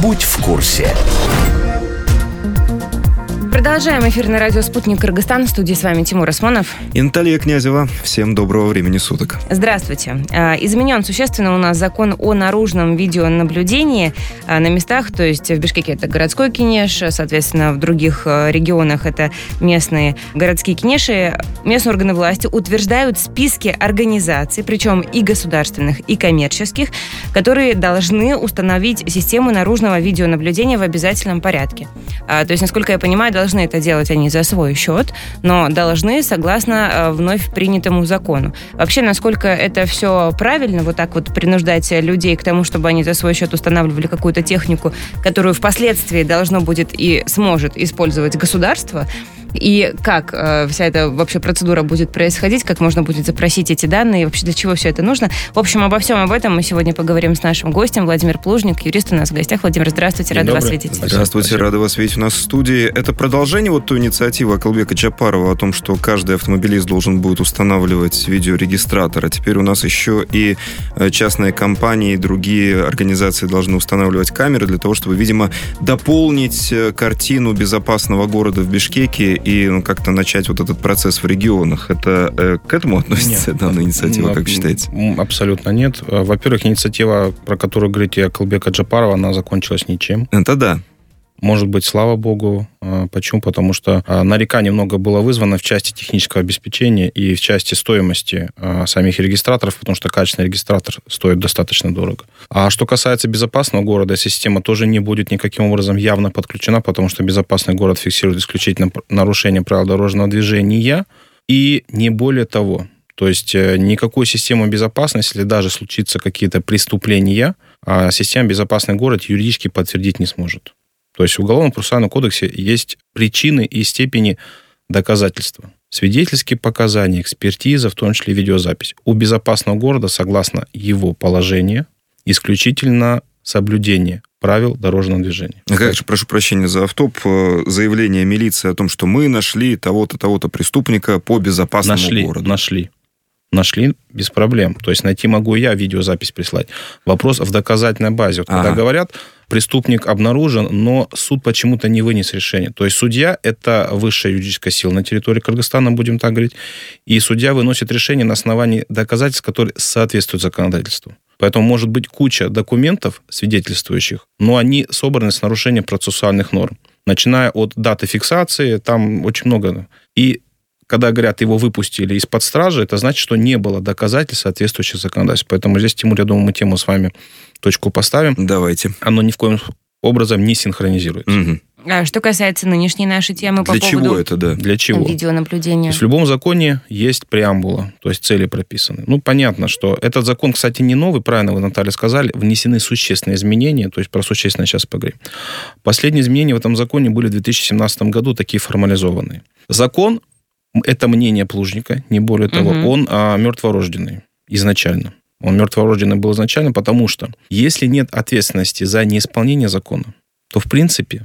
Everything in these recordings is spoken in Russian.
Будь в курсе. Продолжаем эфир на радио «Спутник Кыргызстан». В студии с вами Тимур Осмонов. И Наталья Князева. Всем доброго времени суток. Здравствуйте. Изменен существенно у нас закон о наружном видеонаблюдении на местах, то есть в Бишкеке это городской кинеш, соответственно, в других регионах это местные городские кинеши. Местные органы власти утверждают списки организаций, причем и государственных, и коммерческих, которые должны установить систему наружного видеонаблюдения в обязательном порядке. То есть, насколько я понимаю, должны это делать они за свой счет, но должны согласно вновь принятому закону. Вообще, насколько это все правильно, вот так вот принуждать людей к тому, чтобы они за свой счет устанавливали какую-то технику, которую впоследствии должно будет и сможет использовать государство, и как вся эта вообще процедура будет происходить, как можно будет запросить эти данные, и вообще для чего все это нужно. В общем, обо всем об этом мы сегодня поговорим с нашим гостем. Владимир Плужник, юрист у нас в гостях. Владимир, здравствуйте, рада вас видеть. Здравствуйте, рада вас видеть у нас в студии. Это продолжение вот той инициативы Акылбека Джапарова о том, что каждый автомобилист должен будет устанавливать видеорегистратор. А теперь у нас еще и частные компании и другие организации должны устанавливать камеры для того, чтобы, видимо, дополнить картину безопасного города в Бишкеке и как-то начать вот этот процесс в регионах. Это к этому относится данная инициатива, как считаете? Абсолютно нет. Во-первых, инициатива, про которую говорите, Акылбека Джапарова, она закончилась ничем. Это да. Может быть, слава богу. Почему? Потому что нареканий много было вызвано в части технического обеспечения и в части стоимости самих регистраторов, потому что качественный регистратор стоит достаточно дорого. А что касается безопасного города, система тоже не будет никаким образом явно подключена, потому что безопасный город фиксирует исключительно нарушение правил дорожного движения и не более того. То есть никакой системы безопасности, если даже случится какие-то преступления, система «Безопасный город» юридически подтвердить не сможет. То есть в Уголовно-процессуальном кодексе есть причины и степени доказательства. Свидетельские показания, экспертиза, в том числе видеозапись. У безопасного города, согласно его положению, исключительно соблюдение правил дорожного движения. А как же, прошу прощения за автоп, заявление милиции о том, что мы нашли того-то, того-то преступника по безопасному городу? Нашли без проблем. То есть найти могу я, видеозапись прислать. Вопрос в доказательной базе. Вот когда говорят, преступник обнаружен, но суд почему-то не вынес решение. То есть судья – это высшая юридическая сила на территории Кыргызстана, будем так говорить, и судья выносит решение на основании доказательств, которые соответствуют законодательству. Поэтому может быть куча документов, свидетельствующих, но они собраны с нарушением процессуальных норм. Начиная от даты фиксации, там очень много. И когда говорят, его выпустили из-под стражи, это значит, что не было доказательств, соответствующих законодательству. Поэтому здесь, Тимур, я думаю, мы тему с вами точку поставим. Давайте. Оно ни в коем образом не синхронизируется. Угу. А что касается нынешней нашей темы по поводу Для чего? Видеонаблюдения. То есть в любом законе есть преамбула, то есть цели прописаны. Понятно, что этот закон, кстати, не новый, правильно вы, Наталья, сказали, внесены существенные изменения, то есть про существенное сейчас поговорим. Последние изменения в этом законе были в 2017 году, такие формализованные. Закон, это мнение Плужника, не более того, он мертворожденный изначально. Он мертворожденный был изначально, потому что если нет ответственности за неисполнение закона, то в принципе,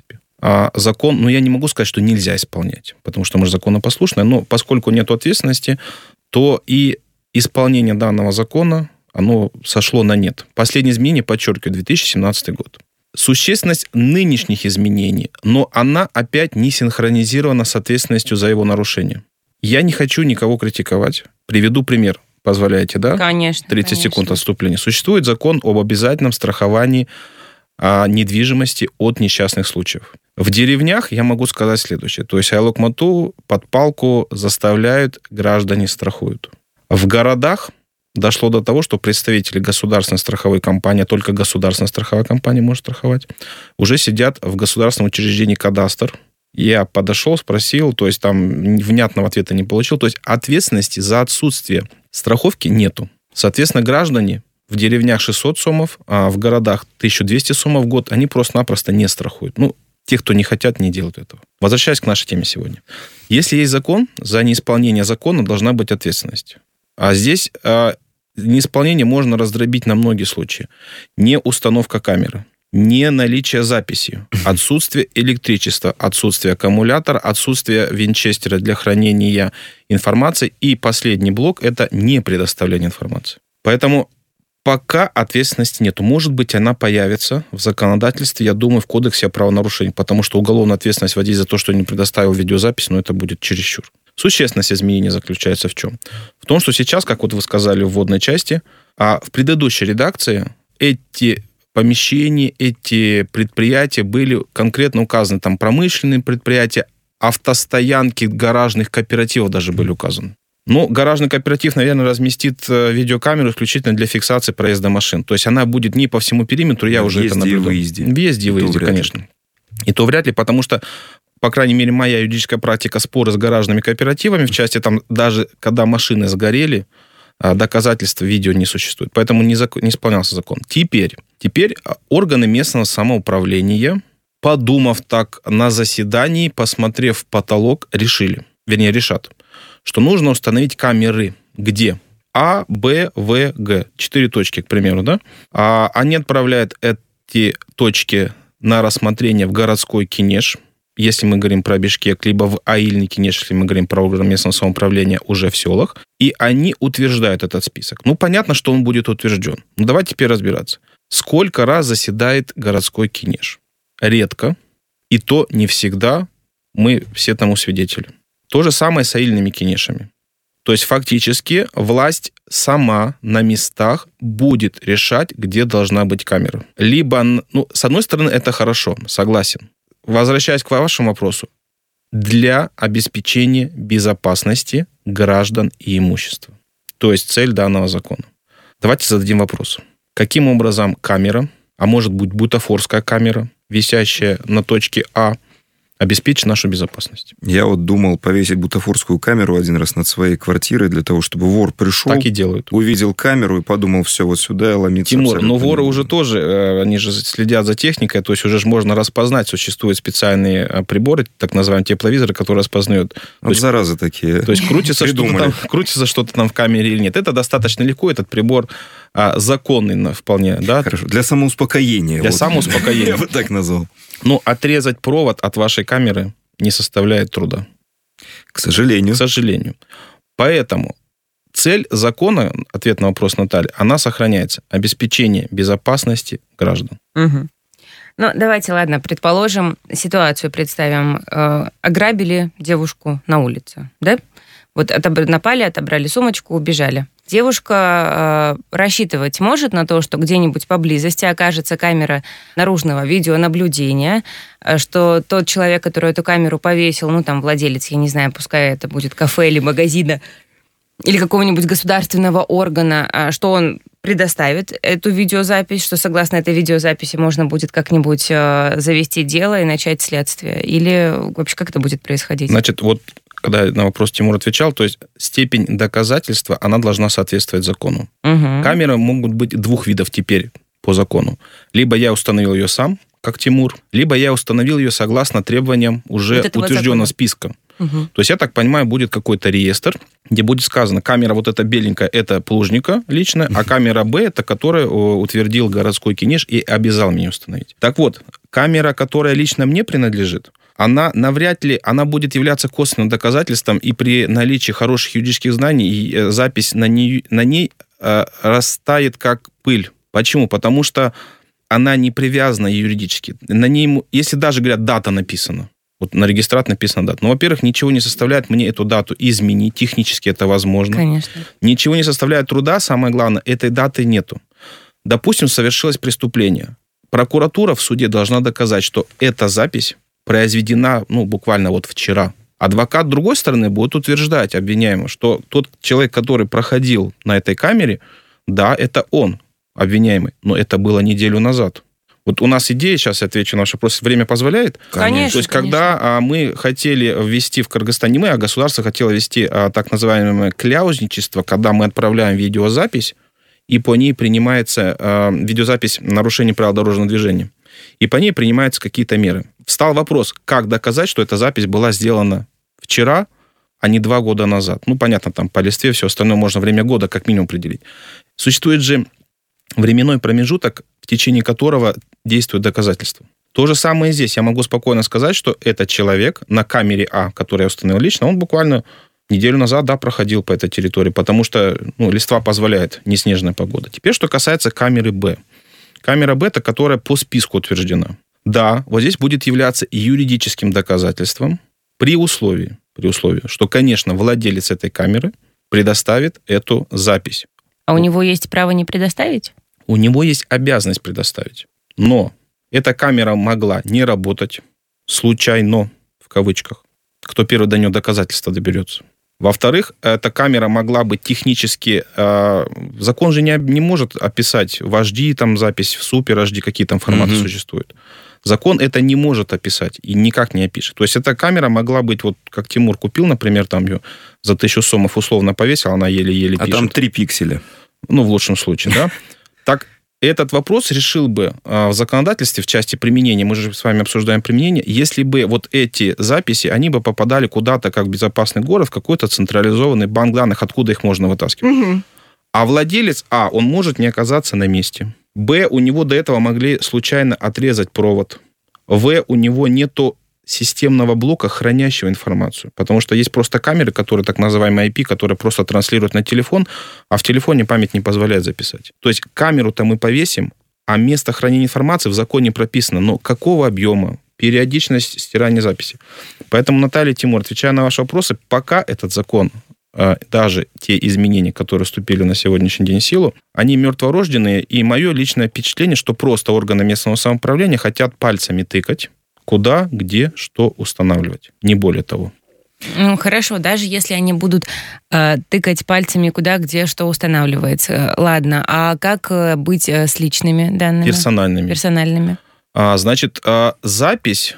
закон, я не могу сказать, что нельзя исполнять, потому что мы же законопослушные, но поскольку нет ответственности, то и исполнение данного закона, оно сошло на нет. Последнее изменение, подчеркиваю, 2017 год. Существенность нынешних изменений, но она опять не синхронизирована с ответственностью за его нарушение. Я не хочу никого критиковать. Приведу пример. Позволяете, да? Конечно. 30 секунд отступления. Существует закон об обязательном страховании недвижимости от несчастных случаев. В деревнях я могу сказать следующее. То есть айлок-мату под палку заставляют, граждане страхуют. В городах дошло до того, что представители государственной страховой компании, только государственная страховая компания может страховать, уже сидят в государственном учреждении «Кадастр». Я подошел, спросил, то есть там внятного ответа не получил. То есть ответственности за отсутствие страховки нету. Соответственно, граждане в деревнях 600 сомов, а в городах 1200 сомов в год, они просто-напросто не страхуют. Те, кто не хотят, не делают этого. Возвращаясь к нашей теме сегодня. Если есть закон, за неисполнение закона должна быть ответственность. А здесь неисполнение можно раздробить на многие случаи. Не установка камеры, не наличие записи, отсутствие электричества, отсутствие аккумулятора, отсутствие винчестера для хранения информации. И последний блок – это не предоставление информации. Поэтому Пока ответственности нету. Может быть, она появится в законодательстве, я думаю, в кодексе о правонарушениях, потому что уголовная ответственность вводить за то, что не предоставил видеозапись, это будет чересчур. Существенность изменения заключается в чем? В том, что сейчас, как вот вы сказали в вводной части, а в предыдущей редакции эти помещения, эти предприятия были конкретно указаны. Там промышленные предприятия, автостоянки гаражных кооперативов даже были указаны. Но гаражный кооператив, наверное, разместит видеокамеру исключительно для фиксации проезда машин. То есть она будет не по всему периметру, я уже это наблюдал. Въезде и выезде, конечно. И то вряд ли, потому что, по крайней мере, моя юридическая практика споры с гаражными кооперативами в части, там, даже когда машины сгорели, доказательств видео не существует. Поэтому не исполнялся закон. Теперь органы местного самоуправления, подумав так на заседании, посмотрев в потолок, решат, что нужно установить камеры. Где? А, Б, В, Г. 4 точки, к примеру, да? Они отправляют эти точки на рассмотрение в городской Кинеш, если мы говорим про Бишкек, либо в Аильный Кинеш, если мы говорим про органы местного самоуправления уже в селах, и они утверждают этот список. Понятно, что он будет утвержден. Давайте теперь разбираться. Сколько раз заседает городской Кинеш? Редко, и то не всегда мы все тому свидетели. То же самое с аильными кинешами. То есть фактически власть сама на местах будет решать, где должна быть камера. Либо, с одной стороны, это хорошо, согласен. Возвращаясь к вашему вопросу, для обеспечения безопасности граждан и имущества. То есть цель данного закона. Давайте зададим вопрос. Каким образом камера, а может быть бутафорская камера, висящая на точке А, обеспечить нашу безопасность? Я думал повесить бутафорскую камеру один раз над своей квартирой для того, чтобы вор пришел, так и делают. Увидел камеру и подумал, все, вот сюда я ломиться. Тимур, но воры уже тоже, они же следят за техникой, то есть уже же можно распознать, существуют специальные приборы, так называемые тепловизоры, которые распознают. Вот заразы такие. То есть крутится что-то там в камере или нет. Это достаточно легко, этот прибор законный вполне. Да? Хорошо, для самоуспокоения. Для самоуспокоения. Я бы так назвал. Отрезать провод от вашей камеры не составляет труда. К сожалению. К сожалению. Поэтому цель закона, ответ на вопрос Натальи, она сохраняется. Обеспечение безопасности граждан. Угу. Давайте, ладно, предположим, ситуацию представим. Ограбили девушку на улице, да? Вот напали, отобрали сумочку, убежали. Девушка рассчитывать может на то, что где-нибудь поблизости окажется камера наружного видеонаблюдения, что тот человек, который эту камеру повесил, владелец, я не знаю, пускай это будет кафе или магазина, или какого-нибудь государственного органа, что он предоставит эту видеозапись, что согласно этой видеозаписи можно будет как-нибудь завести дело и начать следствие? Или вообще как это будет происходить? Значит, когда на вопрос Тимур отвечал, то есть степень доказательства, она должна соответствовать закону. Угу. Камеры могут быть 2 видов теперь по закону. Либо я установил ее сам, как Тимур, либо я установил ее согласно требованиям уже утвержденного списка. Угу. То есть, я так понимаю, будет какой-то реестр, где будет сказано, камера вот эта беленькая, это Плужника личная, а камера Б, это которая утвердил городской Кинеш и обязал меня установить. Так вот, камера, которая лично мне принадлежит, она навряд ли, она будет являться косвенным доказательством, и при наличии хороших юридических знаний и запись на ней растает как пыль. Почему? Потому что она не привязана юридически. На ней, если даже, говорят, дата написана, на регистраторе написана дата. Во-первых, ничего не составляет мне эту дату изменить, технически это возможно. Конечно. Ничего не составляет труда, самое главное, этой даты нету. Допустим, совершилось преступление. Прокуратура в суде должна доказать, что эта запись произведена, буквально вчера. Адвокат другой стороны будет утверждать обвиняемому, что тот человек, который проходил на этой камере, да, это он, обвиняемый, но это было неделю назад. У нас идея, сейчас я отвечу на ваш вопрос, время позволяет? Конечно. То есть, когда мы хотели ввести в Кыргызстане, не мы, а государство хотело ввести так называемое кляузничество, когда мы отправляем видеозапись, и по ней принимается видеозапись нарушения правил дорожного движения. И по ней принимаются какие-то меры. Встал вопрос, как доказать, что эта запись была сделана вчера, а не 2 года назад. Понятно, там по листве, все остальное можно время года как минимум определить. Существует же временной промежуток, в течение которого действует доказательство. То же самое и здесь. Я могу спокойно сказать, что этот человек на камере А, который я установил лично, он буквально Неделю назад, да, проходил по этой территории, потому что листва позволяет, не снежная погода. Теперь, что касается камеры Б. Камера Б, это которая по списку утверждена. Да, вот здесь будет являться юридическим доказательством при условии, что, конечно, владелец этой камеры предоставит эту запись. А у него есть право не предоставить? У него есть обязанность предоставить. Но эта камера могла не работать случайно, в кавычках. Кто первый до нее доказательства доберется. Во-вторых, эта камера могла быть технически... закон же не может описать в HD, там запись, в Super HD, какие там форматы существуют. Закон это не может описать и никак не опишет. То есть эта камера могла быть, вот как Тимур купил, например, там ее за 1000 сомов условно повесил, она еле-еле пишет. А там 3 пикселя. В лучшем случае, да. Так этот вопрос решил бы в законодательстве в части применения, мы же с вами обсуждаем применение, если бы вот эти записи, они бы попадали куда-то, как безопасный город, в какой-то централизованный банк данных, откуда их можно вытаскивать. А владелец, он может не оказаться на месте. Б, у него до этого могли случайно отрезать провод. В, у него нету системного блока, хранящего информацию. Потому что есть просто камеры, которые так называемые IP, которые просто транслируют на телефон, а в телефоне память не позволяет записать. То есть камеру-то мы повесим, а место хранения информации в законе прописано. Но какого объема? Периодичность стирания записи. Поэтому, Наталья, Тимур, отвечая на ваши вопросы, пока этот закон, даже те изменения, которые вступили на сегодняшний день в силу, они мертворожденные, и мое личное впечатление, что просто органы местного самоуправления хотят пальцами тыкать, куда, где, что устанавливать. Не более того. Хорошо, даже если они будут тыкать пальцами куда, где, что устанавливается. Ладно, а как быть с личными данными? Персональными. Значит, запись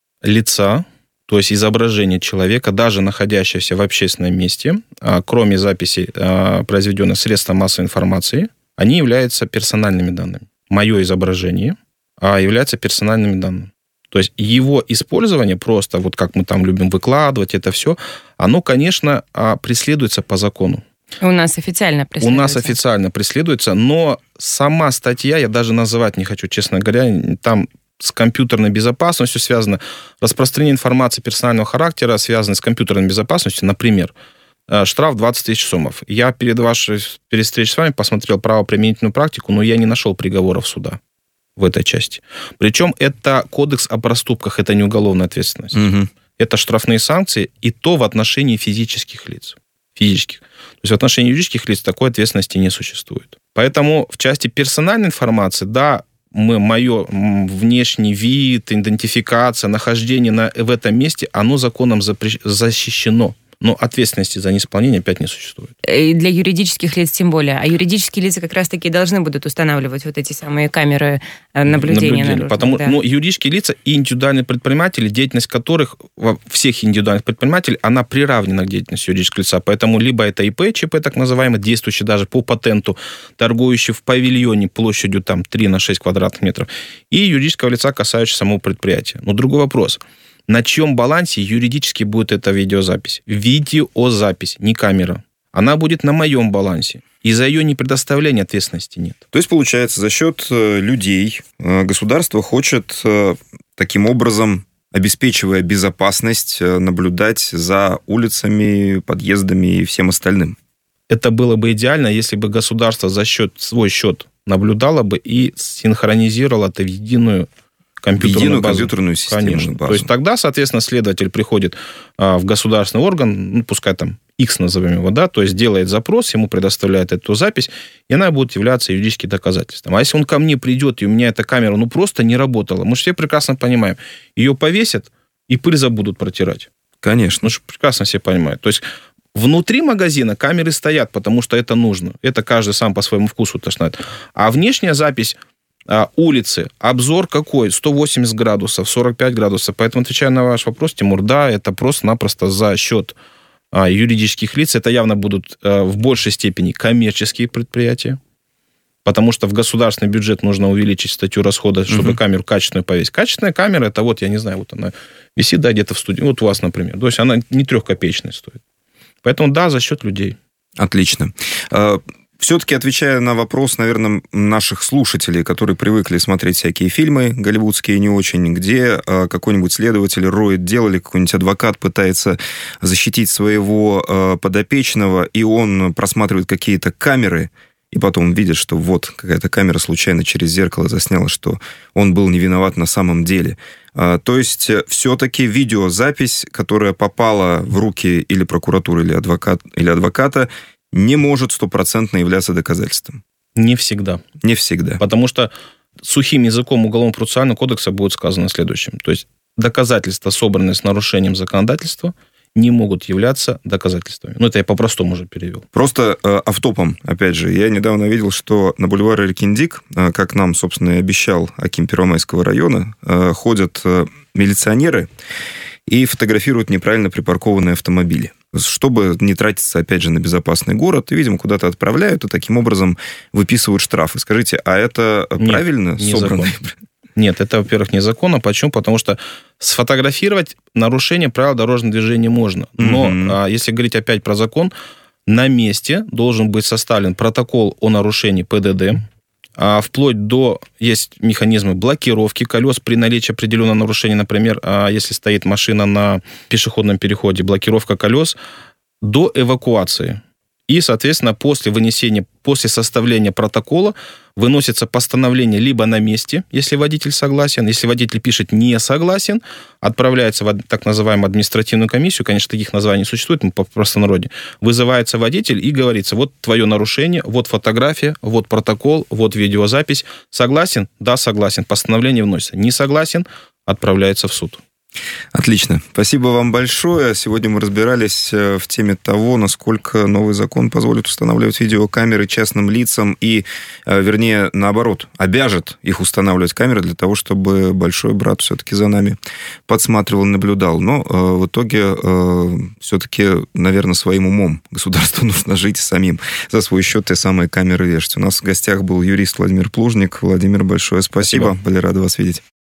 лица, то есть изображение человека, даже находящегося в общественном месте, кроме записи, произведенной средством массовой информации, они являются персональными данными. Мое изображение является персональными данными. То есть его использование просто, вот как мы там любим выкладывать, это все, оно, конечно, преследуется по закону. У нас официально преследуется. У нас официально преследуется, но сама статья, я даже называть не хочу, честно говоря, там с компьютерной безопасностью связано, распространение информации персонального характера связано с компьютерной безопасностью, например, штраф 20 тысяч сомов. Я перед встречей с вами посмотрел правоприменительную практику, но я не нашел приговоров суда в этой части. Причем это кодекс о проступках, это не уголовная ответственность. Это штрафные санкции, и то в отношении физических лиц. То есть в отношении юридических лиц такой ответственности не существует. Поэтому в части персональной информации, да, мое внешний вид, идентификация, нахождение в этом месте, оно законом защищено. Но ответственности за неисполнение опять не существует. И для юридических лиц тем более. А юридические лица как раз-таки должны будут устанавливать вот эти самые камеры наблюдения. Потому юридические лица и индивидуальные предприниматели, деятельность которых, всех индивидуальных предпринимателей, она приравнена к деятельности юридического лица. Поэтому либо это ИП, ЧП, так называемый, действующий даже по патенту, торгующий в павильоне площадью там 3 на 6 квадратных метров, и юридического лица, касающегося самого предприятия. Но другой вопрос. На чьем балансе юридически будет эта видеозапись? Видеозапись, не камера. Она будет на моем балансе. И за ее непредоставление ответственности нет. То есть, получается, за счет людей государство хочет таким образом, обеспечивая безопасность, наблюдать за улицами, подъездами и всем остальным. Это было бы идеально, если бы государство за свой счет наблюдало бы и синхронизировало это в единую компьютерную систему. Конечно. Базу. То есть тогда, соответственно, следователь приходит в государственный орган, пускай там X назовем его, да, то есть делает запрос, ему предоставляют эту запись, и она будет являться юридическим доказательством. А если он ко мне придет, и у меня эта камера просто не работала, мы же все прекрасно понимаем, ее повесят, и пыль забудут протирать. Конечно. Мы же прекрасно все понимаем. То есть внутри магазина камеры стоят, потому что это нужно. Это каждый сам по своему вкусу знает. А внешняя запись улицы, обзор какой? 180 градусов, 45 градусов. Поэтому, отвечая на ваш вопрос, Тимур, да, это просто-напросто за счет юридических лиц. Это явно будут в большей степени коммерческие предприятия, потому что в государственный бюджет нужно увеличить статью расхода, чтобы камеру качественную повесить. Качественная камера, это вот, я не знаю, вот она висит, да, где-то в студии, вот у вас, например. То есть она не 3-копеечная стоит. Поэтому, да, за счет людей. Отлично. Все-таки отвечая на вопрос, наверное, наших слушателей, которые привыкли смотреть всякие фильмы, голливудские не очень, где какой-нибудь следователь роет дело, или какой-нибудь адвокат пытается защитить своего подопечного, и он просматривает какие-то камеры, и потом видит, что вот какая-то камера случайно через зеркало засняла, что он был не виноват на самом деле. То есть все-таки видеозапись, которая попала в руки или прокуратуры, или адвоката, не может стопроцентно являться доказательством. Не всегда. Не всегда. Потому что сухим языком Уголовно-процессуального кодекса будет сказано следующим. То есть доказательства, собранные с нарушением законодательства, не могут являться доказательствами. Это я по-простому уже перевел. Просто автопом, опять же, я недавно видел, что на бульваре Эркиндик, как нам, собственно, и обещал аким Первомайского района, ходят милиционеры и фотографируют неправильно припаркованные автомобили, чтобы не тратиться, опять же, на безопасный город, и, видимо, куда-то отправляют, и таким образом выписывают штрафы. Скажите, а это правильно собрано? Нет, это, во-первых, незаконно. Почему? Потому что сфотографировать нарушение правил дорожного движения можно. Но если говорить опять про закон, на месте должен быть составлен протокол о нарушении ПДД, вплоть до... Есть механизмы блокировки колес при наличии определенного нарушения. Например, если стоит машина на пешеходном переходе, блокировка колес до эвакуации. И, соответственно, после составления протокола выносится постановление либо на месте, если водитель согласен. Если водитель пишет «не согласен», отправляется в так называемую административную комиссию. Конечно, таких названий не существует, по простонародье. Вызывается водитель и говорится: вот твое нарушение, вот фотография, вот протокол, вот видеозапись. Согласен? Да, согласен. Постановление вносится. Не согласен? Отправляется в суд. Отлично. Спасибо вам большое. Сегодня мы разбирались в теме того, насколько новый закон позволит устанавливать видеокамеры частным лицам и, вернее, наоборот, обяжет их устанавливать камеры для того, чтобы большой брат все-таки за нами подсматривал и наблюдал. Но в итоге все-таки, наверное, своим умом государству нужно жить самим, за свой счет те самые камеры вешать. У нас в гостях был юрист Владимир Плужник. Владимир, большое спасибо. Были рады вас видеть.